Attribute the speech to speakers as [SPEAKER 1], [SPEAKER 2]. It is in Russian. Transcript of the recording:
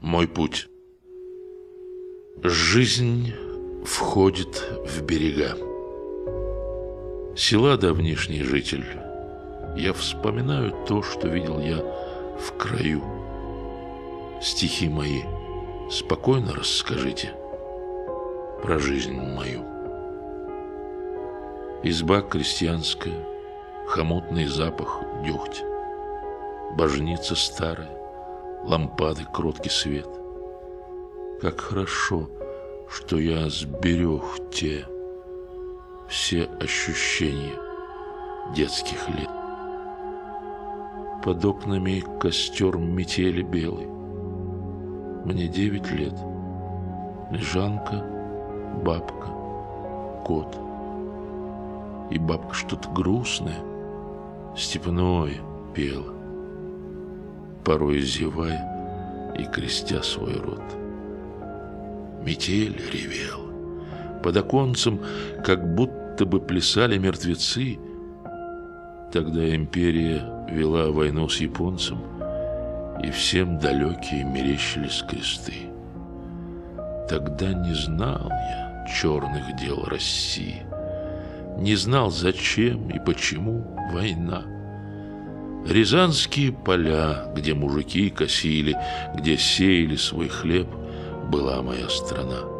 [SPEAKER 1] Мой путь. Жизнь входит в берега. Села давнишний житель, я вспоминаю то, что видел я в краю. Стихи мои спокойно расскажите про жизнь мою. Изба крестьянская, хомутный запах дегтя, божница старая, лампады кроткий свет. Как хорошо, что я сберег те все ощущения детских лет. Под окнами костер метели белый. Мне 9 лет. Лежанка, бабка, кот. И бабка что-то грустное, степное пела, порой зевая и крестя свой рот. Метель ревела. Под оконцем как будто бы плясали мертвецы. Тогда империя вела войну с японцем, и всем далекие мерещились кресты. Тогда не знал я черных дел России, не знал, зачем и почему война. Рязанские поля, где мужики косили, где сеяли свой хлеб, была моя страна.